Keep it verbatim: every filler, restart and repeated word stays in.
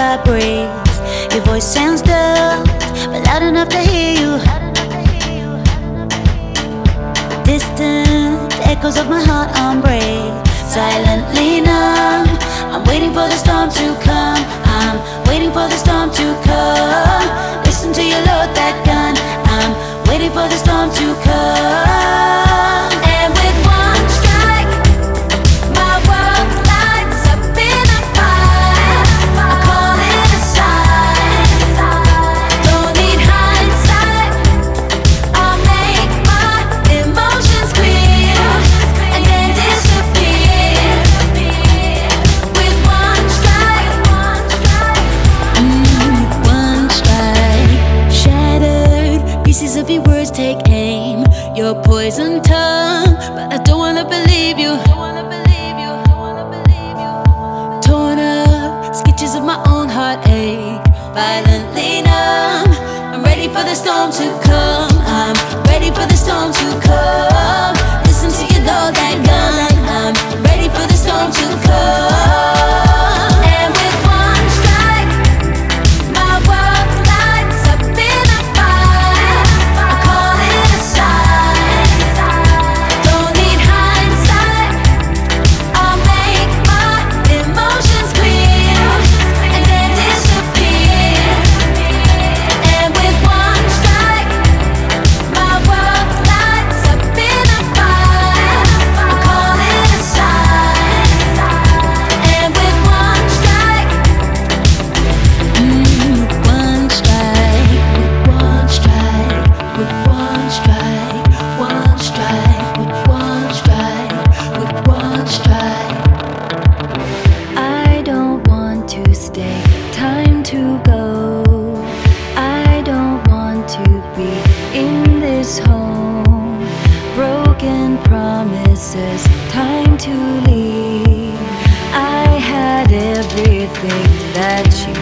vibrates. Your voice sounds dull, but loud enough to hear you. Distant echoes of my heart on break. Silently numb, I'm waiting for the storm to come. I'm waiting for the storm to come. Listen to you load that gun. I'm waiting for the storm to come. And with one strike, my world lights up in a fire. I call it a sign. Don't need hindsight. I'll make my emotions clear and then disappear. With one strike, mm, one strike, shattered pieces of your words take aim. Your poison tongue, but I don't wanna believe you. Torn up sketches of my own heartache, violently numb. I'm ready for the storm to come. I'm ready for the storm to come. Listen to you load that gun. I'm ready for the storm to come. And with one strike, my world lights up in a fire. I call it a sign. Don't need hindsight. I'll make my emotions clear and then disappear. And with one strike, my world lights up in a fire. I call it a sign. And with one strike, mm, one strike, with one strike, with one strike, one strike, with one strike, with one strike. I don't want to stay, time to go. I don't want to be in this home. Broken promises, time to leave. I had everything that you